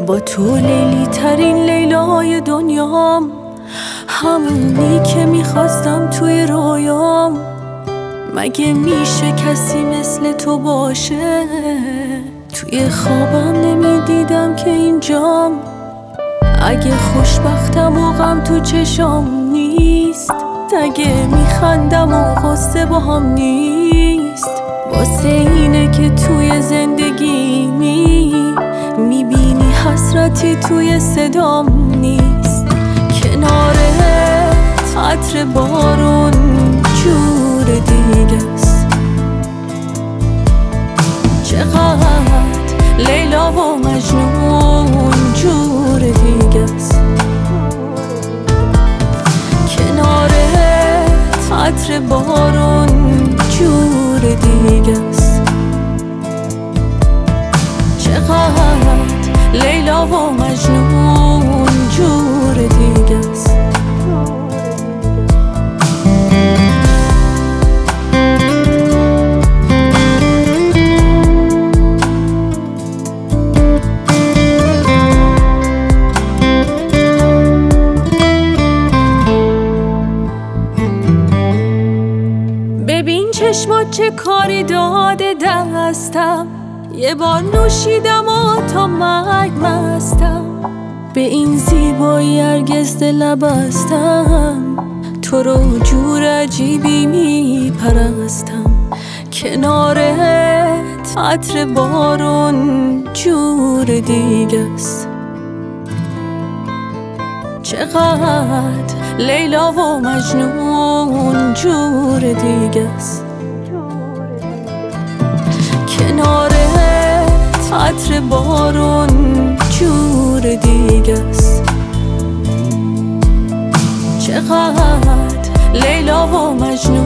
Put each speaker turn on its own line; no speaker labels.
با تو لیلی ترین لیلای دنیام، همونی که میخواستم توی رویام. مگه میشه کسی مثل تو باشه؟ توی خوابم نمیدیدم که اینجام. اگه خوشبختم و غم تو چشام نیست، اگه میخندم و غصه با هم نیست، واسه اینه که توی زندگی میبینی حسرتی توی صدام نیست. کنارت عطر بارون جور دیگه است. چقدر لیلا و مجنون جور دیگه است. کنارت عطر بارون جور دیگه است. چقدر لیلا و مجنون جور دیگه است. ببین چشمات چه کاری داده دستم، یه بار نوشیدم و تا مرگ مستم. به این زیبایی هرگز دل نبستم، تو رو جور عجیبی میپرستم. کنارت عطر بارون جور دیگه است. چقدر لیلا و مجنون جور دیگه است. کنارت عطر بارون جور دیگه است. چقدر لیلا و مجنون